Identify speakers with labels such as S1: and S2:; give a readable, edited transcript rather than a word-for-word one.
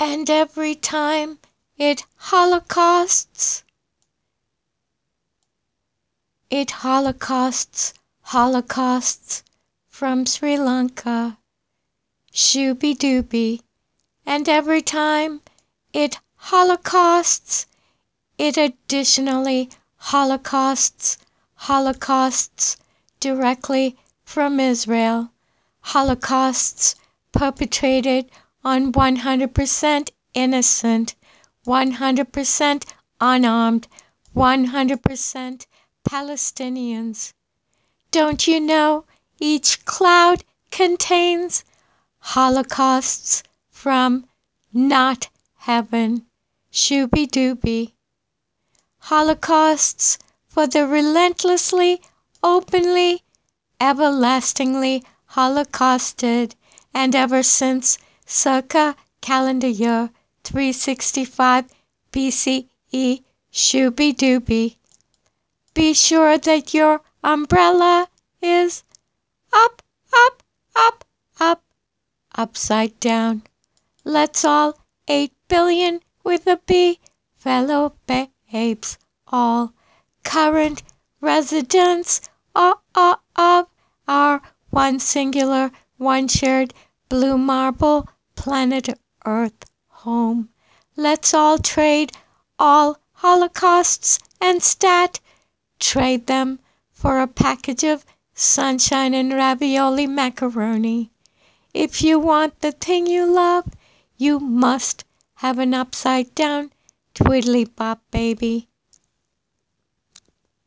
S1: And every time it holocausts, holocausts from Sri Lanka, shooby dooby. And every time it holocausts, it additionally holocausts directly from Israel, holocausts perpetrated on 100% innocent, 100% unarmed, 100% Palestinians. Don't you know each cloud contains holocausts from not heaven, shooby dooby? Holocausts for the relentlessly, openly, everlastingly holocausted, and ever since circa calendar year 365 BCE, shooby dooby. Be sure that your umbrella is up, up, up, up, upside down. Let's all 8 billion with a B fellow babes, all current residents of our one singular, one shared blue marble planet Earth home. Let's all trade all holocausts and trade them for a package of sunshine and ravioli macaroni. If you want the thing you love, you must have an upside down twiddly bop baby.